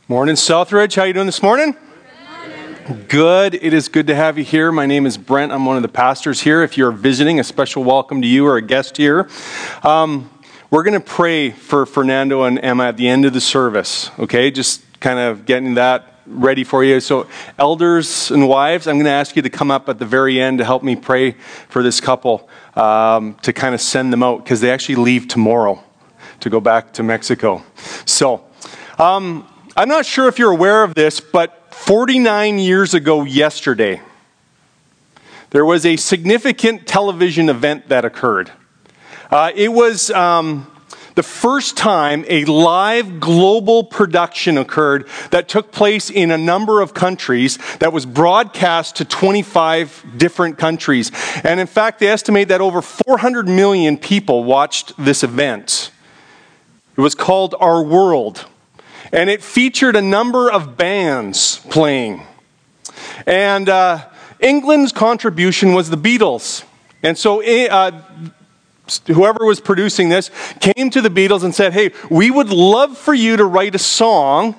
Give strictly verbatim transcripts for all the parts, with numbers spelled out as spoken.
Morning, Southridge. How you doing this morning? Good. Good. It is good to have you here. My name is Brent. I'm one of the pastors here. If you're visiting, a special welcome to you or a guest here. Um, we're going to pray for Fernando and Emma at the end of the service. Okay, just kind of getting that ready for you. So, elders and wives, I'm going to ask you to come up at the very end to help me pray for this couple um, to kind of send them out because they actually leave tomorrow to go back to Mexico. So. Um, I'm not sure if you're aware of this, but forty-nine years ago yesterday, there was a significant television event that occurred. Uh, it was um, the first time a live global production occurred that took place in a number of countries that was broadcast to twenty-five different countries. And in fact, they estimate that over four hundred million people watched this event. It was called Our World. And it featured a number of bands playing. And uh, England's contribution was the Beatles. And so uh, whoever was producing this came to the Beatles and said, hey, we would love for you to write a song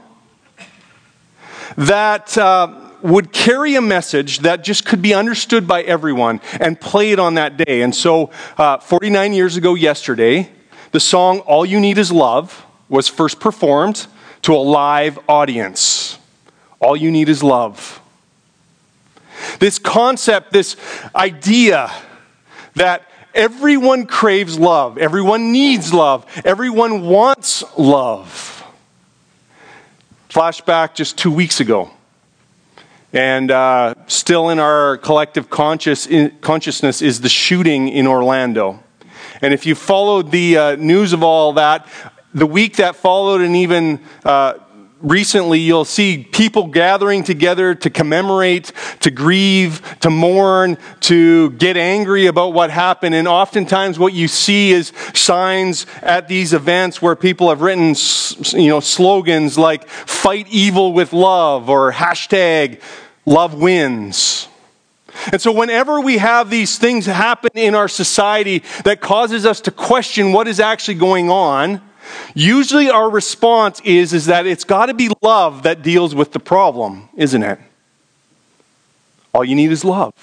that uh, would carry a message that just could be understood by everyone and play it on that day. And so uh, forty-nine years ago yesterday, the song All You Need Is Love was first performed to a live audience. All you need is love. This concept, this idea that everyone craves love, everyone needs love, everyone wants love. Flashback just two weeks ago. And uh, still in our collective conscious, in, consciousness is the shooting in Orlando. And if you followed the uh, news of all that, the week that followed and even uh, recently, you'll see people gathering together to commemorate, to grieve, to mourn, to get angry about what happened. And oftentimes what you see is signs at these events where people have written, you know, slogans like "Fight evil with love" or hashtag "Love wins." And so whenever we have these things happen in our society that causes us to question what is actually going on, usually our response is, is that it's got to be love that deals with the problem, isn't it? All you need is love.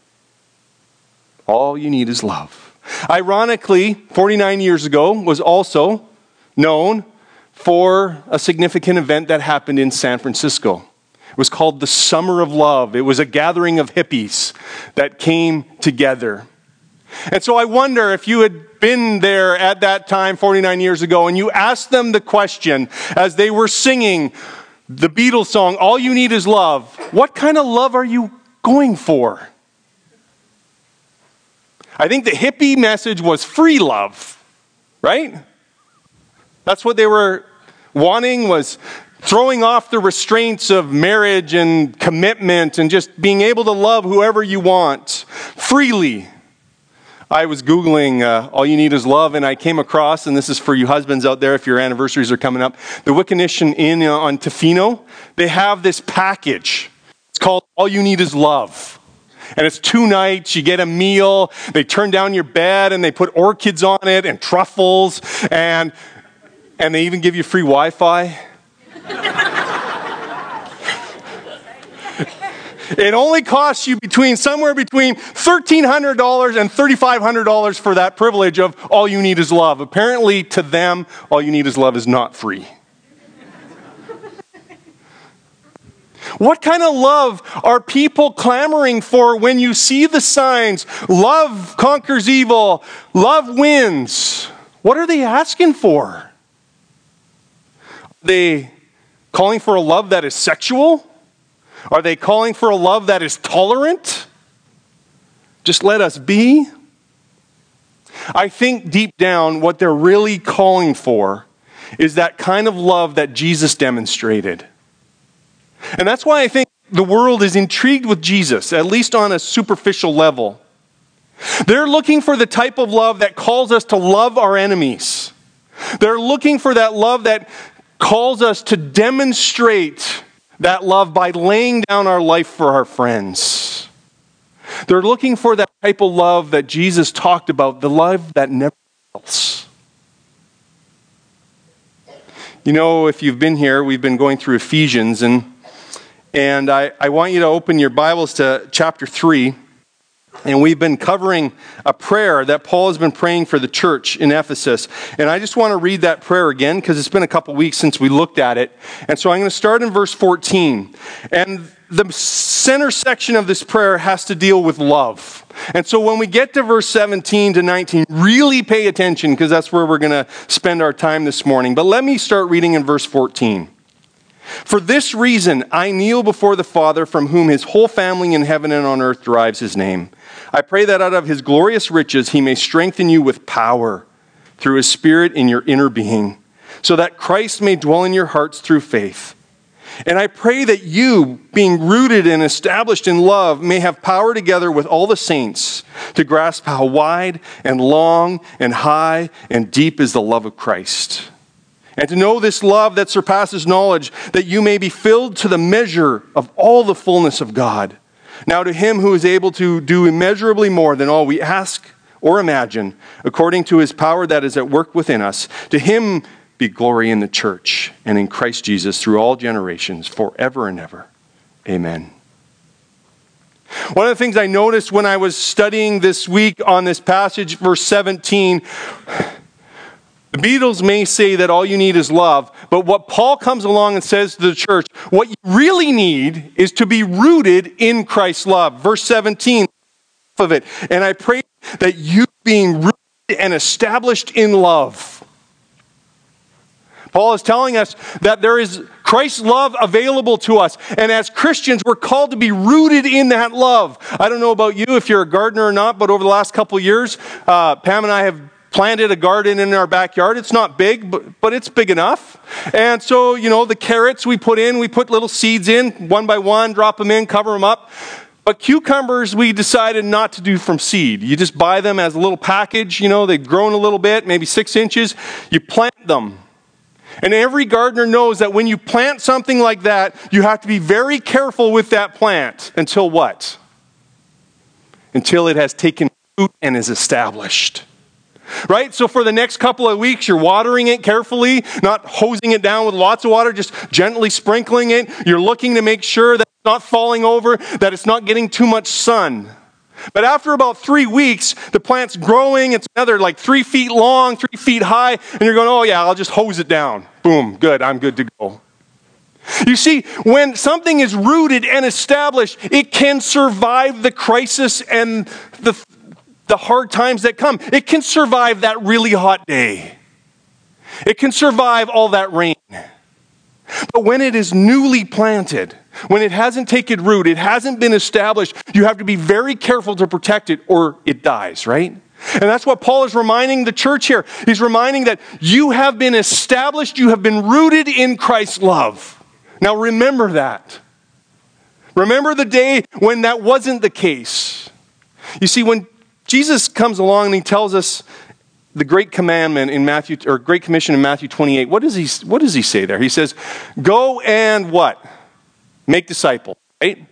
All you need is love. Ironically, forty-nine years ago was also known for a significant event that happened in San Francisco. It was called the Summer of Love. It was a gathering of hippies that came together. And so I wonder if you had been there at that time forty-nine years ago and you asked them the question as they were singing the Beatles song, All You Need Is Love, what kind of love are you going for? I think the hippie message was free love, right? That's what they were wanting, was throwing off the restraints of marriage and commitment and just being able to love whoever you want freely. I was Googling uh, All You Need Is Love, and I came across, and this is for you husbands out there if your anniversaries are coming up, the Wiccanishon Inn uh, on Tofino, they have this package. It's called All You Need Is Love. And it's two nights, you get a meal, they turn down your bed, and they put orchids on it, and truffles, and, and they even give you free Wi-Fi. It only costs you between somewhere between thirteen hundred dollars and thirty-five hundred dollars for that privilege of all you need is love. Apparently, to them, all you need is love is not free. What kind of love are people clamoring for when you see the signs? Love conquers evil. Love wins. What are they asking for? Are they calling for a love that is sexual? Are they calling for a love that is tolerant? Just let us be? I think deep down what they're really calling for is that kind of love that Jesus demonstrated. And that's why I think the world is intrigued with Jesus, at least on a superficial level. They're looking for the type of love that calls us to love our enemies. They're looking for that love that calls us to demonstrate that love by laying down our life for our friends. They're looking for that type of love that Jesus talked about, the love that never fails. You know, if you've been here, we've been going through Ephesians, and and I, I want you to open your Bibles to chapter three. And we've been covering a prayer that Paul has been praying for the church in Ephesus. And I just want to read that prayer again because it's been a couple weeks since we looked at it. And so I'm going to start in verse fourteen. And the center section of this prayer has to deal with love. And so when we get to verse seventeen to nineteen, really pay attention because that's where we're going to spend our time this morning. But let me start reading in verse fourteen. For this reason, I kneel before the Father, from whom his whole family in heaven and on earth derives his name. I pray that out of his glorious riches he may strengthen you with power through his Spirit in your inner being, so that Christ may dwell in your hearts through faith. And I pray that you, being rooted and established in love, may have power together with all the saints to grasp how wide and long and high and deep is the love of Christ. And to know this love that surpasses knowledge, that you may be filled to the measure of all the fullness of God. Now to him who is able to do immeasurably more than all we ask or imagine, according to his power that is at work within us, to him be glory in the church and in Christ Jesus through all generations, forever and ever. Amen. One of the things I noticed when I was studying this week on this passage, verse seventeen, the Beatles may say that all you need is love, but what Paul comes along and says to the church, what you really need is to be rooted in Christ's love. Verse seventeen of it, and I pray that you being rooted and established in love. Paul is telling us that there is Christ's love available to us, and as Christians, we're called to be rooted in that love. I don't know about you, if you're a gardener or not, but over the last couple of years, uh, Pam and I have planted a garden in our backyard. It's not big, but, but it's big enough. And so, you know, the carrots we put in, we put little seeds in, one by one, drop them in, cover them up. But cucumbers, we decided not to do from seed. You just buy them as a little package. You know, they've grown a little bit, maybe six inches. You plant them. And every gardener knows that when you plant something like that, you have to be very careful with that plant. Until what? Until it has taken root and is established. Right? So for the next couple of weeks, you're watering it carefully, not hosing it down with lots of water, just gently sprinkling it. You're looking to make sure that it's not falling over, that it's not getting too much sun. But after about three weeks, the plant's growing. It's another like three feet long, three feet high. And you're going, oh yeah, I'll just hose it down. Boom, good, I'm good to go. You see, when something is rooted and established, it can survive the crisis and the the hard times that come. It can survive that really hot day. It can survive all that rain. But when it is newly planted, when it hasn't taken root, it hasn't been established, you have to be very careful to protect it or it dies, right? And that's what Paul is reminding the church here. He's reminding that you have been established, you have been rooted in Christ's love. Now remember that. Remember the day when that wasn't the case. You see, when Jesus comes along and he tells us the great commandment in Matthew, or Great Commission in Matthew twenty-eight. What does he, what does he say there? He says, go and what? Make disciples, right?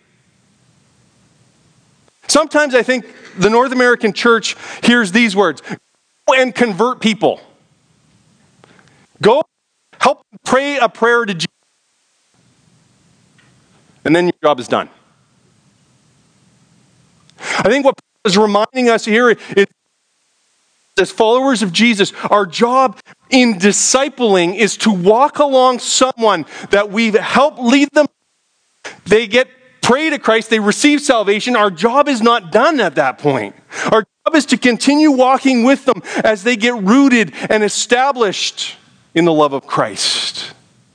Sometimes I think the North American church hears these words, go and convert people. Go help pray a prayer to Jesus. And then your job is done. I think what Paul is reminding us here is, as followers of Jesus, our job in discipling is to walk along someone that we've helped lead them. They get pray to Christ, they receive salvation. Our job is not done at that point. Our job is to continue walking with them as they get rooted and established in the love of Christ.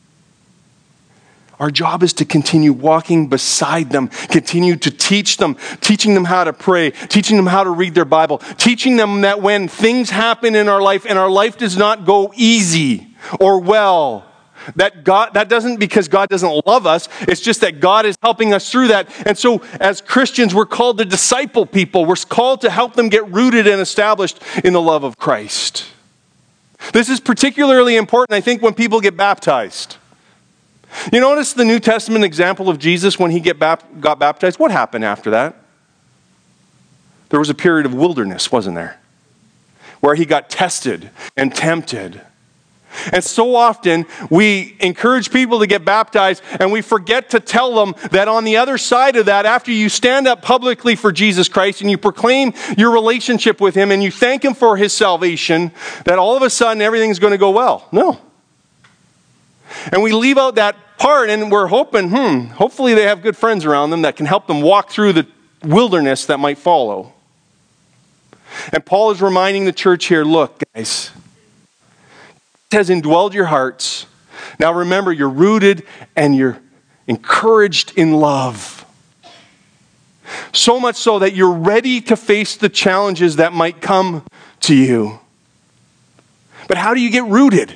Our job is to continue walking beside them, continue to teach them, teaching them how to pray, teaching them how to read their Bible, teaching them that when things happen in our life and our life does not go easy or well, that God, that doesn't because God doesn't love us, it's just that God is helping us through that. And so as Christians, we're called to disciple people. We're called to help them get rooted and established in the love of Christ. This is particularly important, I think, when people get baptized. You notice the New Testament example of Jesus when he get bap- got baptized? What happened after that? There was a period of wilderness, wasn't there? Where he got tested and tempted. And so often we encourage people to get baptized and we forget to tell them that on the other side of that, after you stand up publicly for Jesus Christ and you proclaim your relationship with him and you thank him for his salvation, that all of a sudden everything's going to go well. No. And we leave out that part and we're hoping, hmm, hopefully they have good friends around them that can help them walk through the wilderness that might follow. And Paul is reminding the church here, look, guys, has indwelled your hearts. Now remember, you're rooted and you're encouraged in love. So much so that you're ready to face the challenges that might come to you. But how do you get rooted? It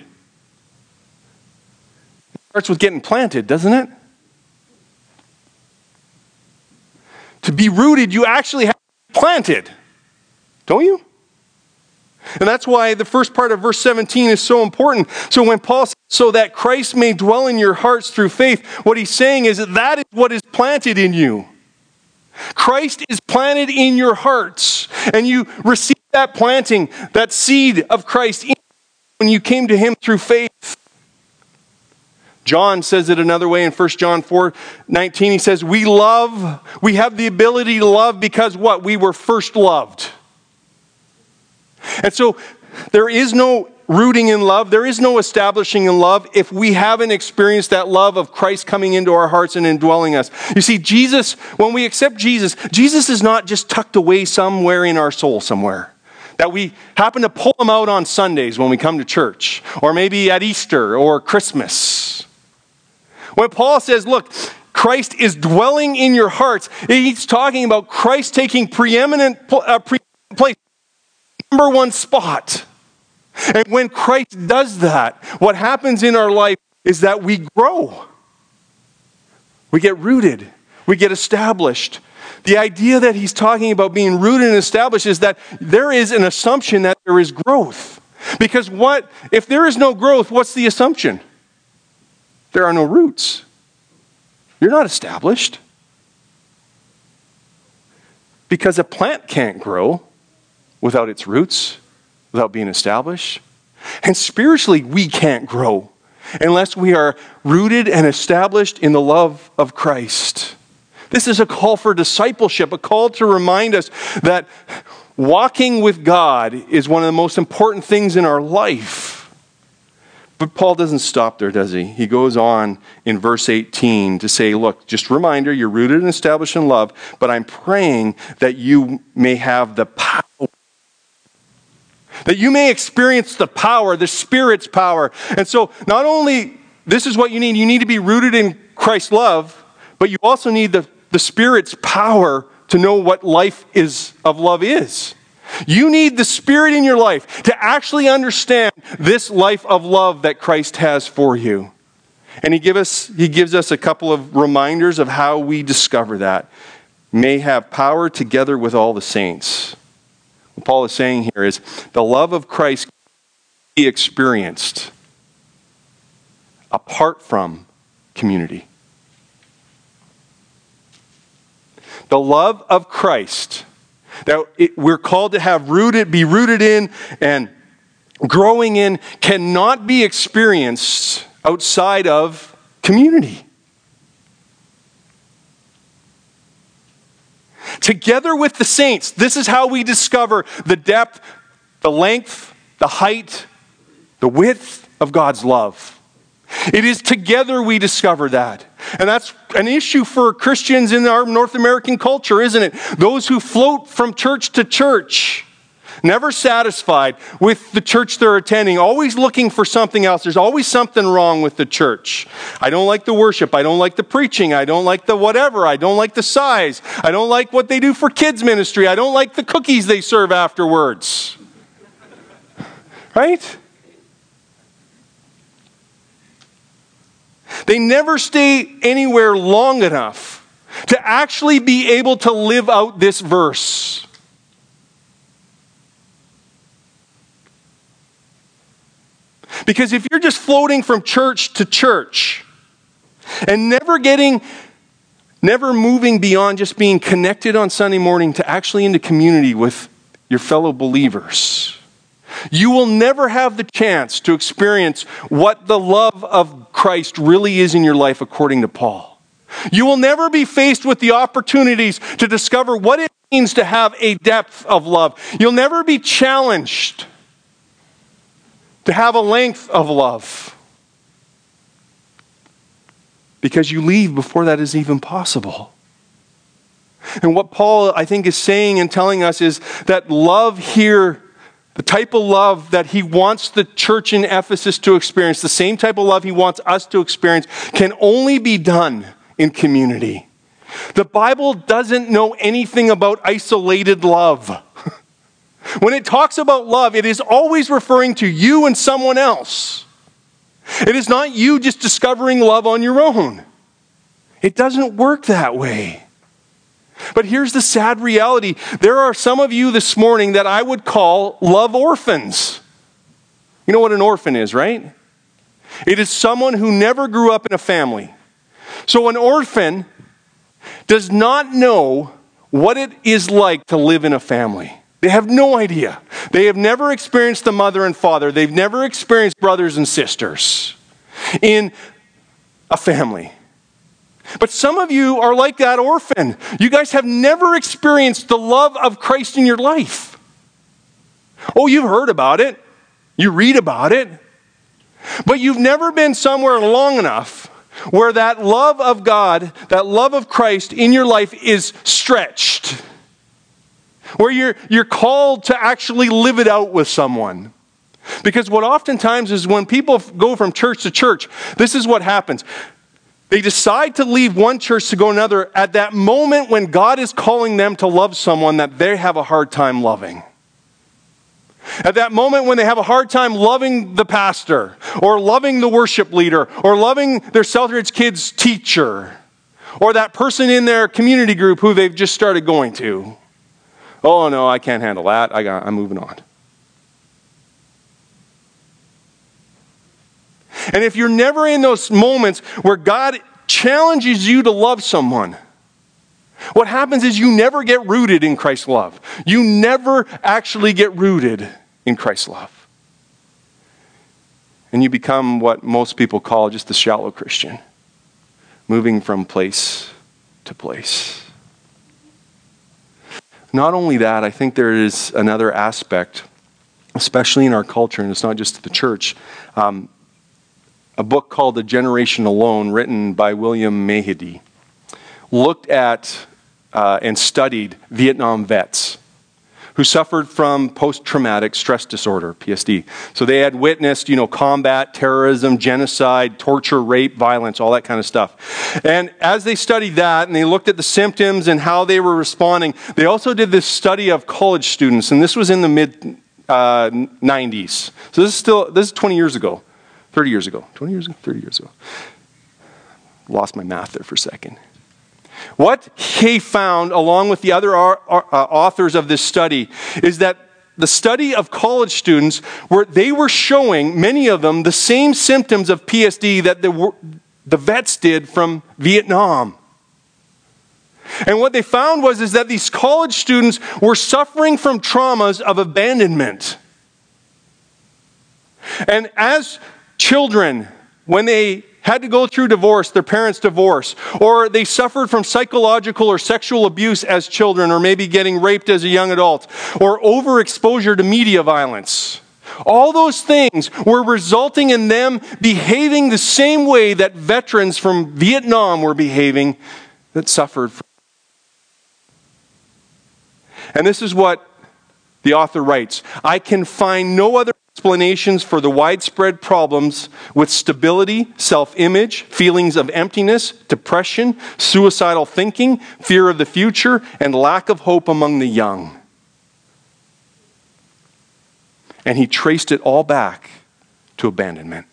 starts with getting planted, doesn't it? To be rooted, you actually have to be planted. Don't you? And that's why the first part of verse seventeen is so important. So when Paul says, so that Christ may dwell in your hearts through faith, what he's saying is that that is what is planted in you. Christ is planted in your hearts. And you receive that planting, that seed of Christ in when you came to him through faith. John says it another way in First John four nineteen. He says, we love, we have the ability to love because what? We were first loved. And so there is no rooting in love. There is no establishing in love if we haven't experienced that love of Christ coming into our hearts and indwelling us. You see, Jesus, when we accept Jesus, Jesus is not just tucked away somewhere in our soul somewhere. That we happen to pull him out on Sundays when we come to church. Or maybe at Easter or Christmas. When Paul says, look, Christ is dwelling in your hearts, he's talking about Christ taking preeminent uh, preeminent place. Number one spot. And when Christ does that, what happens in our life is that we grow. We get rooted. We get established. The idea that he's talking about being rooted and established is that there is an assumption that there is growth. Because what, if there is no growth, what's the assumption? There are no roots. You're not established. Because a plant can't grow without its roots, without being established. And spiritually, we can't grow unless we are rooted and established in the love of Christ. This is a call for discipleship, a call to remind us that walking with God is one of the most important things in our life. But Paul doesn't stop there, does he? He goes on in verse eighteen to say, look, just a reminder, you're rooted and established in love, but I'm praying that you may have the power. That you may experience the power, the Spirit's power. And so not only, this is what you need, you need to be rooted in Christ's love, but you also need the, the Spirit's power to know what life is of love is. You need the Spirit in your life to actually understand this life of love that Christ has for you. And he, give us, he gives us a couple of reminders of how we discover that. May have power together with all the saints. What Paul is saying here is the love of Christ can be experienced apart from community. The love of Christ that it, we're called to have rooted, be rooted in and growing in cannot be experienced outside of community. Together with the saints, this is how we discover the depth, the length, the height, the width of God's love. It is together we discover that. And that's an issue for Christians in our North American culture, isn't it? Those who float from church to church, never satisfied with the church they're attending, always looking for something else. There's always something wrong with the church. I don't like the worship. I don't like the preaching. I don't like the whatever. I don't like the size. I don't like what they do for kids ministry. I don't like the cookies they serve afterwards. Right? They never stay anywhere long enough to actually be able to live out this verse. Because if you're just floating from church to church and never getting, never moving beyond just being connected on Sunday morning to actually into community with your fellow believers, you will never have the chance to experience what the love of Christ really is in your life, according to Paul. You will never be faced with the opportunities to discover what it means to have a depth of love. You'll never be challenged to have a length of love, because you leave before that is even possible. And what Paul, I think, is saying and telling us is that love here, the type of love that he wants the church in Ephesus to experience, the same type of love he wants us to experience, can only be done in community. The Bible doesn't know anything about isolated love. When it talks about love, it is always referring to you and someone else. It is not you just discovering love on your own. It doesn't work that way. But here's the sad reality. There are some of you this morning that I would call love orphans. You know what an orphan is, right? It is someone who never grew up in a family. So an orphan does not know what it is like to live in a family. They have no idea. They have never experienced the mother and father. They've never experienced brothers and sisters in a family. But some of you are like that orphan. You guys have never experienced the love of Christ in your life. Oh, you've heard about it. You read about it. But you've never been somewhere long enough where that love of God, that love of Christ in your life is stretched. Where you're, you're called to actually live it out with someone. Because what oftentimes is when people go from church to church, this is what happens. They decide to leave one church to go another at that moment when God is calling them to love someone that they have a hard time loving. At that moment when they have a hard time loving the pastor, or loving the worship leader, or loving their Southridge kids' teacher, or that person in their community group who they've just started going to. Oh no, I can't handle that. I got, I'm moving on. And if you're never in those moments where God challenges you to love someone, what happens is you never get rooted in Christ's love. You never actually get rooted in Christ's love. And you become what most people call just a shallow Christian, moving from place to place. Not only that, I think there is another aspect, especially in our culture, and it's not just the church. Um, a book called A Generation Alone, written by William Mahady, looked at uh, and studied Vietnam vets who suffered from post-traumatic stress disorder, P S D. So they had witnessed, you know, combat, terrorism, genocide, torture, rape, violence, all that kind of stuff. And as they studied that and they looked at the symptoms and how they were responding, they also did this study of college students, and this was in the mid uh, nineties. So this is still, this is twenty years ago, thirty years ago, twenty years ago, thirty years ago. Lost my math there for a second. What he found, along with the other authors of this study, is that the study of college students, where they were showing, many of them, the same symptoms of P S D that the, the vets did from Vietnam. And what they found was is that these college students were suffering from traumas of abandonment. And as children, when they had to go through divorce, their parents' divorce, or they suffered from psychological or sexual abuse as children, or maybe getting raped as a young adult, or overexposure to media violence. All those things were resulting in them behaving the same way that veterans from Vietnam were behaving that suffered from. And this is what the author writes: I can find no other explanations for the widespread problems with stability, self-image, feelings of emptiness, depression, suicidal thinking, fear of the future, and lack of hope among the young. And he traced it all back to abandonment.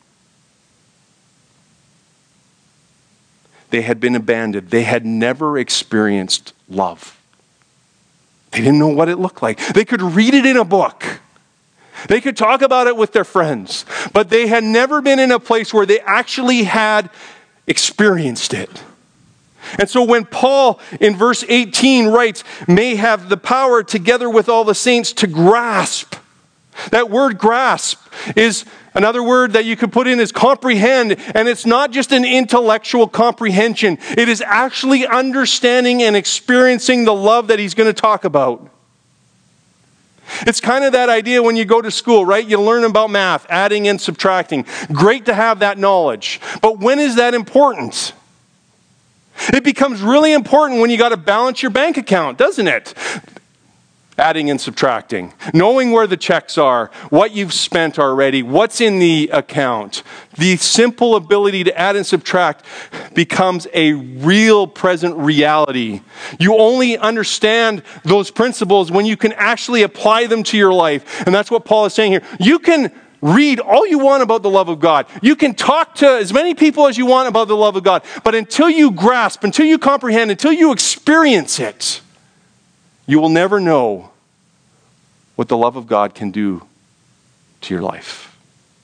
They had been abandoned. They had never experienced love. They didn't know what it looked like. They could read it in a book. They could talk about it with their friends, but they had never been in a place where they actually had experienced it. And so when Paul in verse eighteen writes, may have the power together with all the saints to grasp That word grasp is another word that you could put in is comprehend, and it's not just an intellectual comprehension. It is actually understanding and experiencing the love that he's going to talk about. It's kind of that idea when you go to school, right? You learn about math, adding and subtracting. Great to have that knowledge. But when is that important? It becomes really important when you got to balance your bank account, doesn't it? Adding and subtracting, knowing where the checks are, what you've spent already, what's in the account. The simple ability to add and subtract becomes a real present reality. You only understand those principles when you can actually apply them to your life. And that's what Paul is saying here. You can read all you want about the love of God. You can talk to as many people as you want about the love of God. But until you grasp, until you comprehend, until you experience it, you will never know what the love of God can do to your life.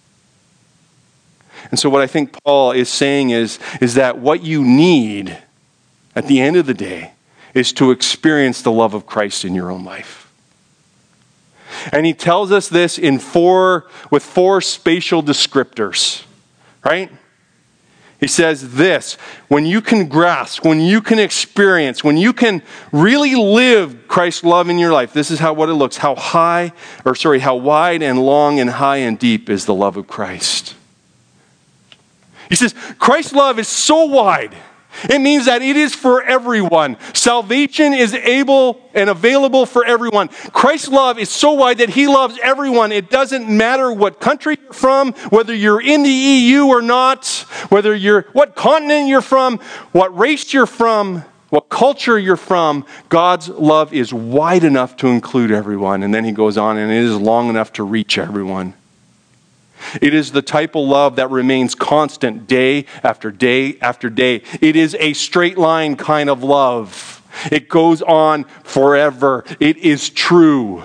And so what I think Paul is saying is, is that what you need at the end of the day is to experience the love of Christ in your own life. And he tells us this in four, with four spatial descriptors, right? He says this, when you can grasp, when you can experience, when you can really live Christ's love in your life, this is how what it looks, how high, or sorry, how wide and long and high and deep is the love of Christ. He says, Christ's love is so wide. It means that it is for everyone. Salvation is able and available for everyone. Christ's love is so wide that he loves everyone. It doesn't matter what country you're from, whether you're in the E U or not, whether you're what continent you're from, what race you're from, what culture you're from. God's love is wide enough to include everyone. And then he goes on, and it is long enough to reach everyone. It is the type of love that remains constant day after day after day. It is a straight line kind of love. It goes on forever. It is true.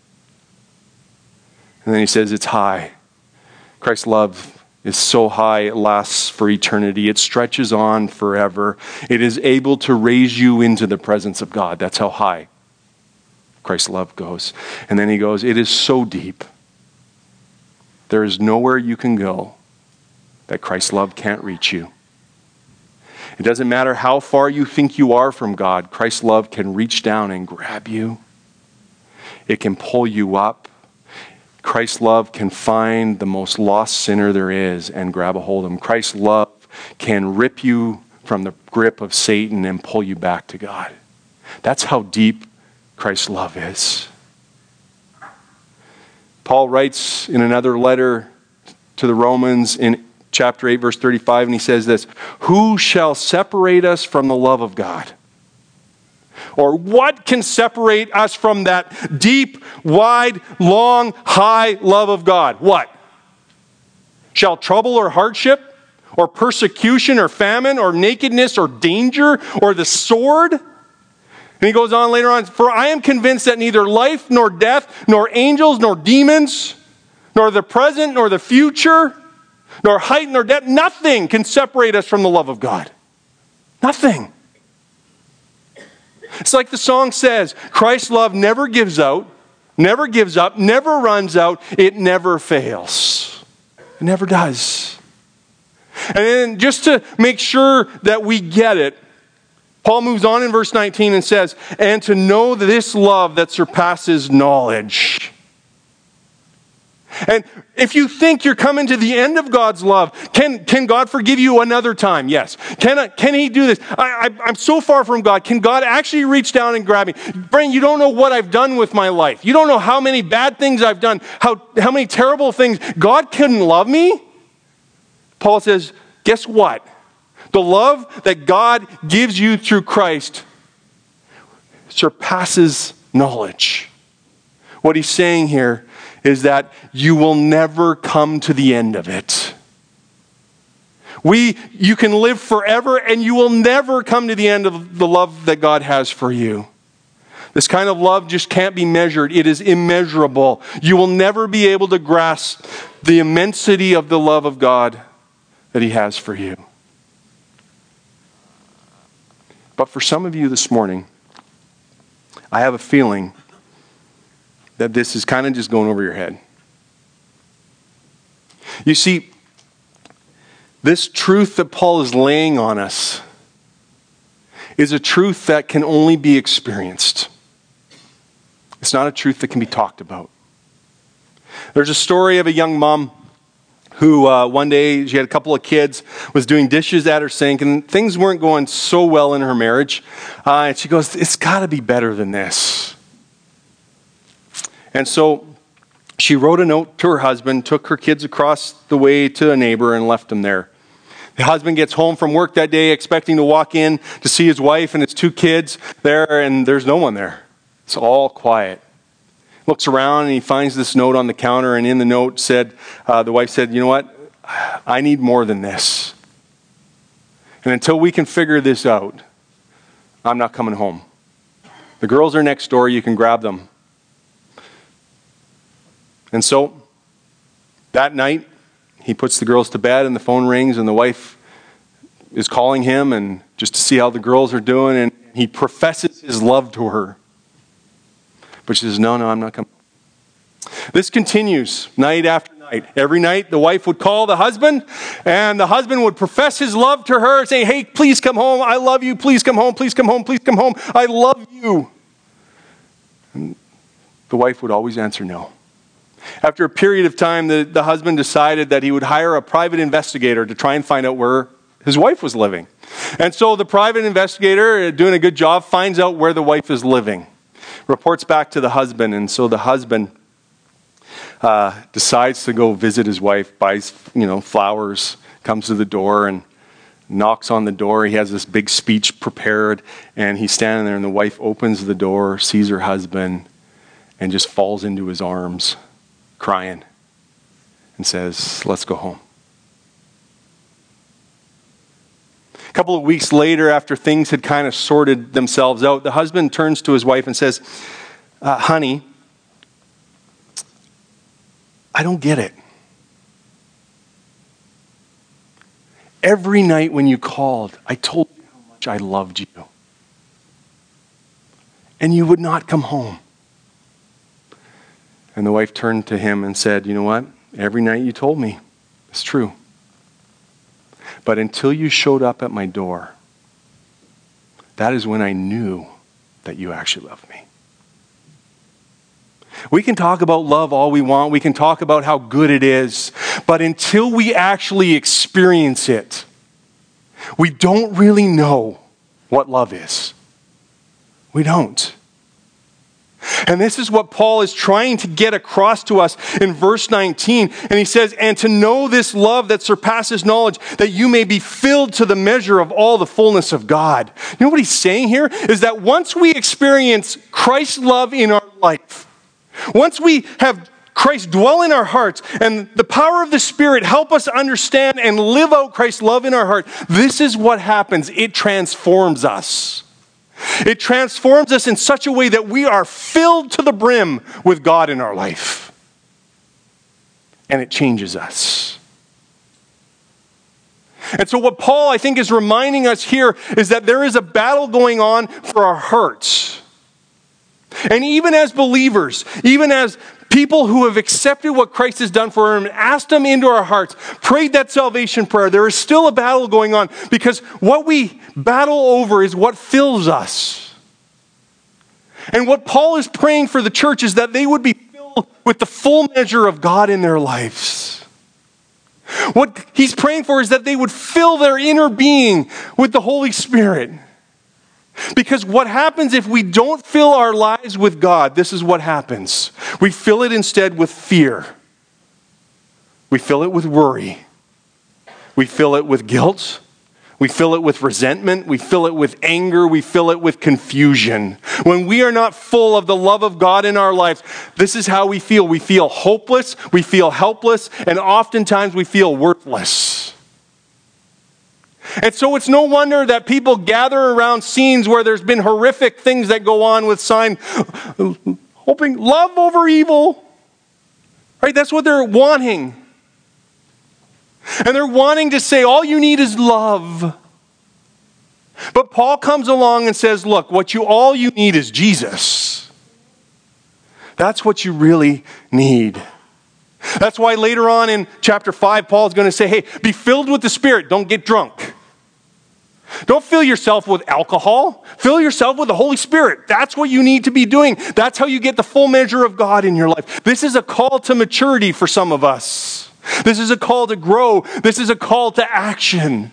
And then he says it's high. Christ's love is so high it lasts for eternity. It stretches on forever. It is able to raise you into the presence of God. That's how high Christ's love goes. And then he goes, it is so deep. There is nowhere you can go that Christ's love can't reach you. It doesn't matter how far you think you are from God, Christ's love can reach down and grab you. It can pull you up. Christ's love can find the most lost sinner there is and grab a hold of him. Christ's love can rip you from the grip of Satan and pull you back to God. That's how deep Christ's love is. Paul writes in another letter to the Romans in chapter eight, verse thirty-five, and he says this, who shall separate us from the love of God? Or what can separate us from that deep, wide, long, high love of God? What? Shall trouble or hardship, or persecution or famine, or nakedness or danger, or the sword? And he goes on later on, for I am convinced that neither life nor death, nor angels nor demons, nor the present nor the future, nor height nor depth, nothing can separate us from the love of God. Nothing. It's like the song says, Christ's love never gives out, never gives up, never runs out, it never fails. It never does. And then just to make sure that we get it, Paul moves on in verse nineteen and says, and to know this love that surpasses knowledge. And if you think you're coming to the end of God's love, can, can God forgive you another time? Yes. Can, I, can he do this? I, I, I'm so far from God. Can God actually reach down and grab me? Brian, you don't know what I've done with my life. You don't know how many bad things I've done, how, how many terrible things. God couldn't love me? Paul says, guess what? The love that God gives you through Christ surpasses knowledge. What he's saying here is that you will never come to the end of it. We, you can live forever and you will never come to the end of the love that God has for you. This kind of love just can't be measured. It is immeasurable. You will never be able to grasp the immensity of the love of God that he has for you. But for some of you this morning, I have a feeling that this is kind of just going over your head. You see, this truth that Paul is laying on us is a truth that can only be experienced. It's not a truth that can be talked about. There's a story of a young mom who uh, one day, she had a couple of kids, was doing dishes at her sink, and things weren't going so well in her marriage. Uh, and she goes, it's got to be better than this. And so she wrote a note to her husband, took her kids across the way to a neighbor, and left them there. The husband gets home from work that day expecting to walk in to see his wife and his two kids there, and there's no one there. It's all quiet. Looks around and he finds this note on the counter, and in the note said, uh, the wife said, you know what, I need more than this. And until we can figure this out, I'm not coming home. The girls are next door, you can grab them. And so, that night, he puts the girls to bed and the phone rings and the wife is calling him and just to see how the girls are doing, and he professes his love to her. But she says, no, no, I'm not coming. This continues night after night. Every night, the wife would call the husband, and the husband would profess his love to her, saying, hey, please come home. I love you. Please come home. Please come home. Please come home. I love you. And the wife would always answer no. After a period of time, the, the husband decided that he would hire a private investigator to try and find out where his wife was living. And so the private investigator, doing a good job, finds out where the wife is living. Reports back to the husband, and so the husband uh, decides to go visit his wife, buys, you know, flowers, comes to the door and knocks on the door. He has this big speech prepared, and he's standing there, and the wife opens the door, sees her husband, and just falls into his arms, crying, and says, let's go home. A couple of weeks later, after things had kind of sorted themselves out, the husband turns to his wife and says, uh, honey, I don't get it. Every night when you called, I told you how much I loved you. And you would not come home. And the wife turned to him and said, you know what? Every night you told me. It's true. But until you showed up at my door, that is when I knew that you actually loved me. We can talk about love all we want. We can talk about how good it is. But until we actually experience it, we don't really know what love is. We don't. And this is what Paul is trying to get across to us in verse nineteen. And he says, and to know this love that surpasses knowledge, that you may be filled to the measure of all the fullness of God. You know what he's saying here? Is that once we experience Christ's love in our life, once we have Christ dwell in our hearts and the power of the Spirit help us understand and live out Christ's love in our heart, this is what happens. It transforms us. It transforms us in such a way that we are filled to the brim with God in our life. And it changes us. And so what Paul, I think, is reminding us here is that there is a battle going on for our hearts. And even as believers, even as people who have accepted what Christ has done for them and asked Him into our hearts, prayed that salvation prayer, there is still a battle going on because what we battle over is what fills us. And what Paul is praying for the church is that they would be filled with the full measure of God in their lives. What he's praying for is that they would fill their inner being with the Holy Spirit. Because what happens if we don't fill our lives with God, this is what happens. We fill it instead with fear. We fill it with worry. We fill it with guilt. We fill it with resentment. We fill it with anger. We fill it with confusion. When we are not full of the love of God in our lives, this is how we feel. We feel hopeless. We feel helpless. And oftentimes we feel worthless. And so it's no wonder that people gather around scenes where there's been horrific things that go on with sign, hoping love over evil. Right? That's what they're wanting. And they're wanting to say, all you need is love. But Paul comes along and says, look, what you all you need is Jesus. That's what you really need. That's why later on in chapter five, Paul is going to say, hey, be filled with the Spirit. Don't get drunk. Don't fill yourself with alcohol. Fill yourself with the Holy Spirit. That's what you need to be doing. That's how you get the full measure of God in your life. This is a call to maturity for some of us. This is a call to grow. This is a call to action.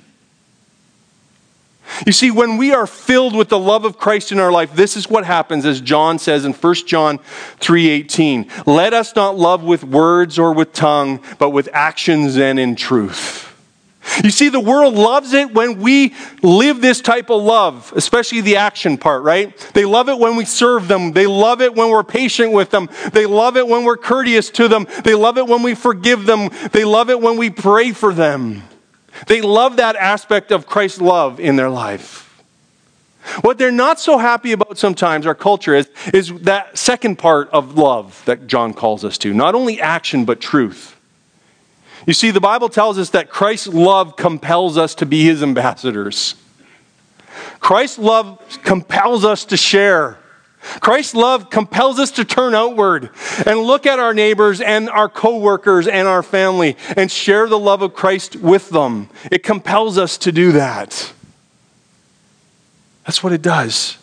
You see, when we are filled with the love of Christ in our life, this is what happens, as John says in First John three eighteen. Let us not love with words or with tongue, but with actions and in truth. You see, the world loves it when we live this type of love, especially the action part, right? They love it when we serve them. They love it when we're patient with them. They love it when we're courteous to them. They love it when we forgive them. They love it when we pray for them. They love that aspect of Christ's love in their life. What they're not so happy about sometimes, our culture, is, is that second part of love that John calls us to. Not only action, but truth. You see, the Bible tells us that Christ's love compels us to be his ambassadors. Christ's love compels us to share. Christ's love compels us to turn outward and look at our neighbors and our co-workers and our family and share the love of Christ with them. It compels us to do that. That's what it does.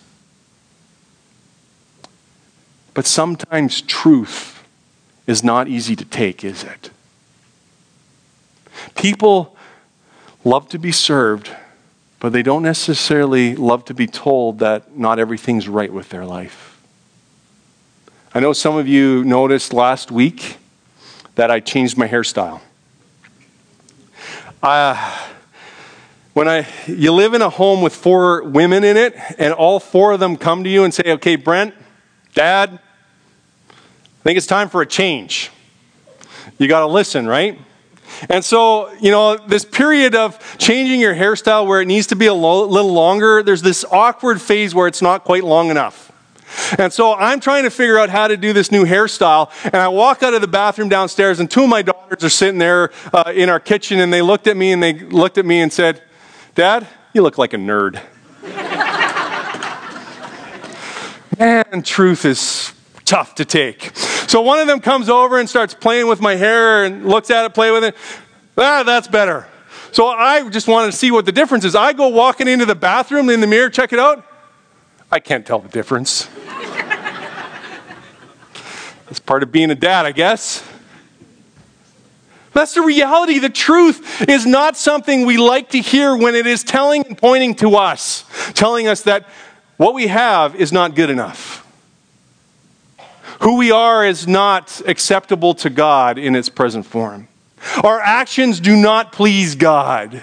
But sometimes truth is not easy to take, is it? People love to be served, but they don't necessarily love to be told that not everything's right with their life. I know some of you noticed last week that I changed my hairstyle. Uh, when I, you live in a home with four women in it, and all four of them come to you and say, okay, Brent, Dad, I think it's time for a change. You got to listen, right? And so, you know, this period of changing your hairstyle where it needs to be a lo- little longer, there's this awkward phase where it's not quite long enough. And so I'm trying to figure out how to do this new hairstyle. And I walk out of the bathroom downstairs, and two of my daughters are sitting there uh, in our kitchen, and they looked at me and they looked at me and said, Dad, you look like a nerd. Man, truth is tough to take. So one of them comes over and starts playing with my hair and looks at it, play with it. Ah, that's better. So I just wanted to see what the difference is. I go walking into the bathroom in the mirror, check it out. I can't tell the difference. That's part of being a dad, I guess. That's the reality. The truth is not something we like to hear when it is telling and pointing to us, telling us that what we have is not good enough. Who we are is not acceptable to God in its present form. Our actions do not please God.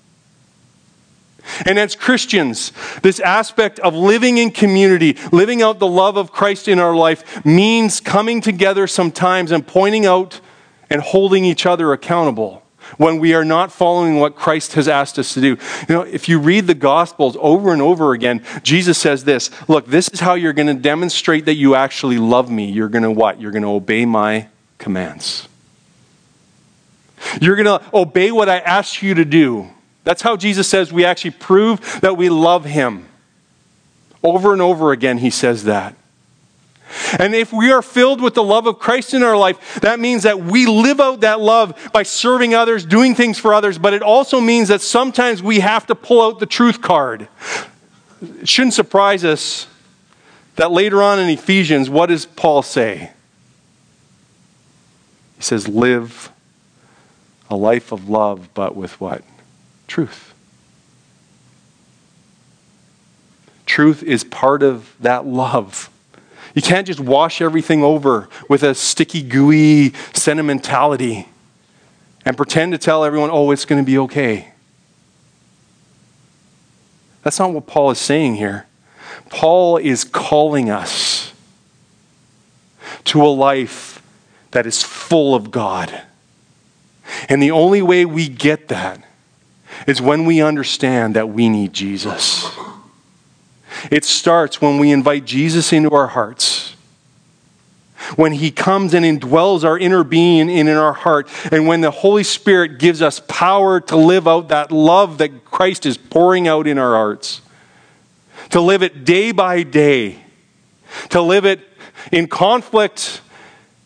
And as Christians, this aspect of living in community, living out the love of Christ in our life, means coming together sometimes and pointing out and holding each other accountable when we are not following what Christ has asked us to do. You know, if you read the Gospels over and over again, Jesus says this, look, this is how you're going to demonstrate that you actually love me. You're going to what? You're going to obey my commands. You're going to obey what I asked you to do. That's how Jesus says we actually prove that we love him. Over and over again, he says that. And if we are filled with the love of Christ in our life, that means that we live out that love by serving others, doing things for others, but it also means that sometimes we have to pull out the truth card. It shouldn't surprise us that later on in Ephesians, what does Paul say? He says, live a life of love, but with what? Truth. Truth is part of that love. You can't just wash everything over with a sticky, gooey sentimentality and pretend to tell everyone, oh, it's going to be okay. That's not what Paul is saying here. Paul is calling us to a life that is full of God. And the only way we get that is when we understand that we need Jesus. It starts when we invite Jesus into our hearts. When he comes and indwells our inner being in our heart. And when the Holy Spirit gives us power to live out that love that Christ is pouring out in our hearts. To live it day by day. To live it in conflict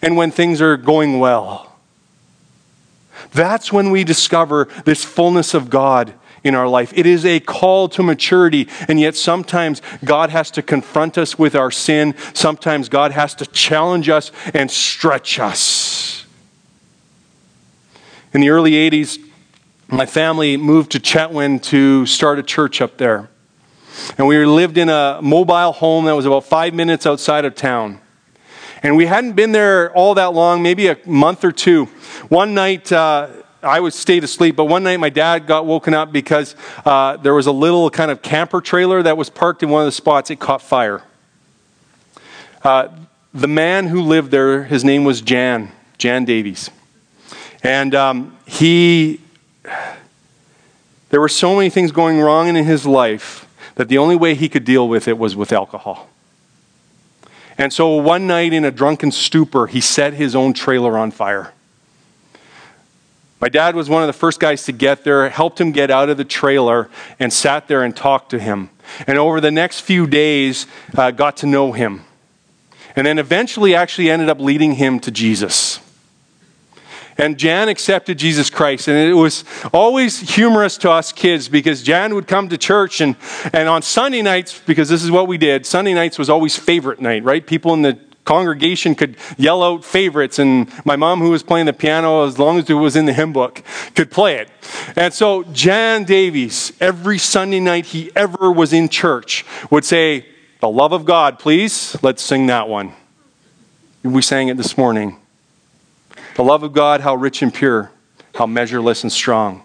and when things are going well. That's when we discover this fullness of God in our life. It is a call to maturity, and yet sometimes God has to confront us with our sin. Sometimes God has to challenge us and stretch us. In the early eighties, my family moved to Chetwynd to start a church up there. And we lived in a mobile home that was about five minutes outside of town. And we hadn't been there all that long, maybe a month or two. One night, uh, I was stayed asleep, but one night my dad got woken up because uh, there was a little kind of camper trailer that was parked in one of the spots. It caught fire. Uh, the man who lived there, his name was Jan, Jan Davies. And um, he, there were so many things going wrong in his life that the only way he could deal with it was with alcohol. And so one night in a drunken stupor, he set his own trailer on fire. My dad was one of the first guys to get there, helped him get out of the trailer, and sat there and talked to him. And over the next few days, uh, got to know him. And then eventually actually ended up leading him to Jesus. And Jan accepted Jesus Christ. And it was always humorous to us kids because Jan would come to church and, and on Sunday nights, because this is what we did, Sunday nights was always favorite night, right? People in the congregation could yell out favorites, and my mom, who was playing the piano, as long as it was in the hymn book, could play it. And so Jan Davies, every Sunday night he ever was in church, would say, "The love of God, please. Let's sing that one." We sang it this morning. The love of God, how rich and pure, how measureless and strong.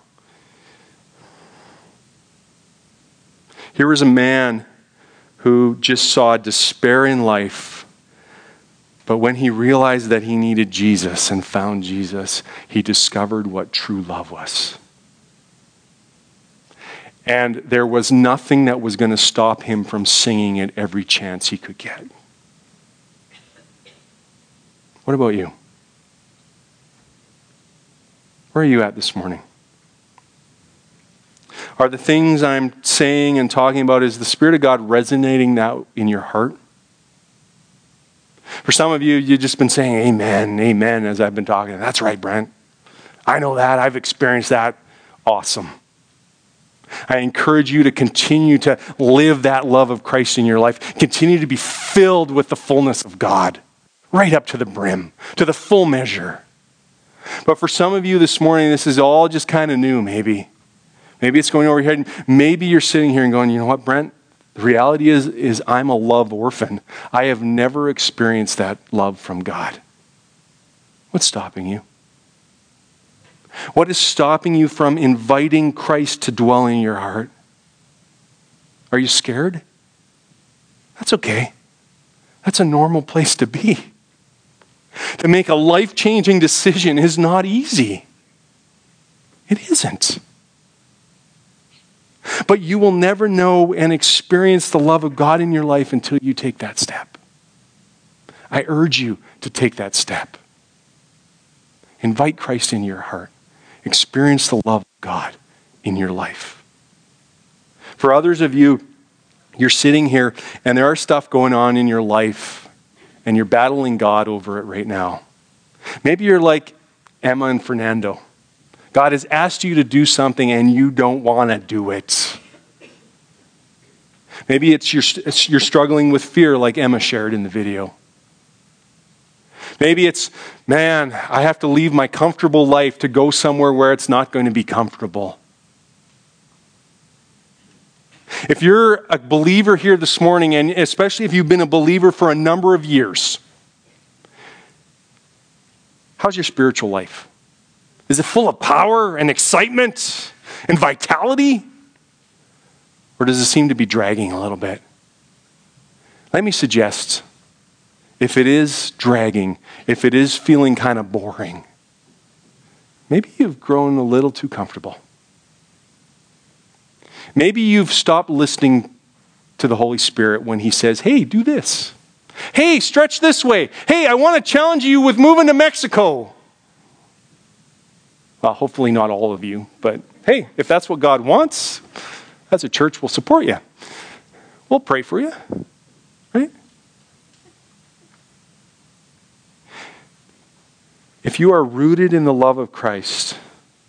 Here was a man who just saw despair in life, but when he realized that he needed Jesus and found Jesus, he discovered what true love was. And there was nothing that was going to stop him from singing it every chance he could get. What about you? Where are you at this morning? Are the things I'm saying and talking about, is the Spirit of God resonating now in your heart? For some of you, you've just been saying amen, amen as I've been talking. That's right, Brent. I know that. I've experienced that. Awesome. I encourage you to continue to live that love of Christ in your life. Continue to be filled with the fullness of God, right up to the brim, to the full measure. But for some of you this morning, this is all just kind of new, maybe. Maybe it's going over your head. Maybe you're sitting here and going, you know what, Brent? The reality is, is I'm a love orphan. I have never experienced that love from God. What's stopping you? What is stopping you from inviting Christ to dwell in your heart? Are you scared? That's okay. That's a normal place to be. To make a life-changing decision is not easy. It isn't. But you will never know and experience the love of God in your life until you take that step. I urge you to take that step. Invite Christ into your heart. Experience the love of God in your life. For others of you, you're sitting here and there are stuff going on in your life and you're battling God over it right now. Maybe you're like Emma and Fernando. God has asked you to do something and you don't want to do it. Maybe it's you're, it's you're struggling with fear like Emma shared in the video. Maybe it's, man, I have to leave my comfortable life to go somewhere where it's not going to be comfortable. If you're a believer here this morning, and especially if you've been a believer for a number of years, how's your spiritual life? Is it full of power and excitement and vitality? Or does it seem to be dragging a little bit? Let me suggest, if it is dragging, if it is feeling kind of boring, maybe you've grown a little too comfortable. Maybe you've stopped listening to the Holy Spirit when He says, hey, do this. Hey, stretch this way. Hey, I want to challenge you with moving to Mexico. Well, hopefully not all of you, but hey, if that's what God wants, as a church, we'll support you. We'll pray for you, right? If you are rooted in the love of Christ,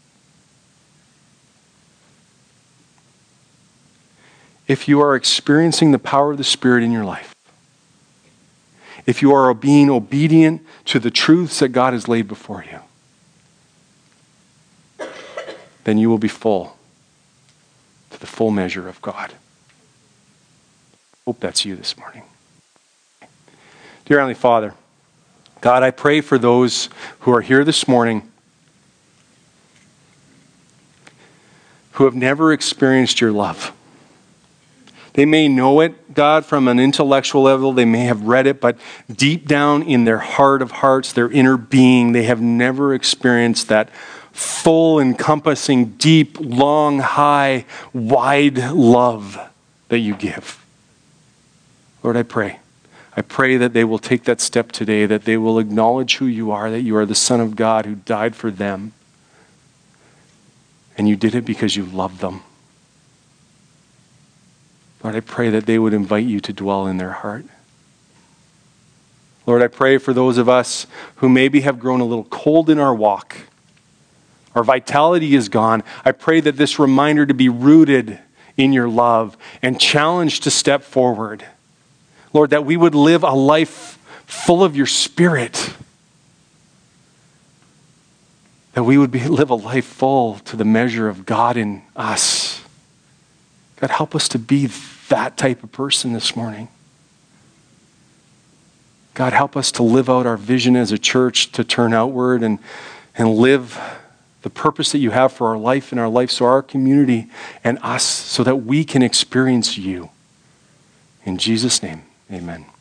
if you are experiencing the power of the Spirit in your life, if you are being obedient to the truths that God has laid before you, then you will be full to the full measure of God. Hope that's you this morning. Dear Heavenly Father, God, I pray for those who are here this morning who have never experienced your love. They may know it, God, from an intellectual level. They may have read it, but deep down in their heart of hearts, their inner being, they have never experienced that full, encompassing, deep, long, high, wide love that you give. Lord, I pray. I pray that they will take that step today, that they will acknowledge who you are, that you are the Son of God who died for them. And you did it because you loved them. Lord, I pray that they would invite you to dwell in their heart. Lord, I pray for those of us who maybe have grown a little cold in our walk. Our vitality is gone. I pray that this reminder to be rooted in your love and challenged to step forward. Lord, that we would live a life full of your Spirit. That we would be, live a life full to the measure of God in us. God, help us to be that type of person this morning. God, help us to live out our vision as a church, to turn outward and, and live the purpose that you have for our life and our life, so our community and us, so that we can experience you. In Jesus' name, amen.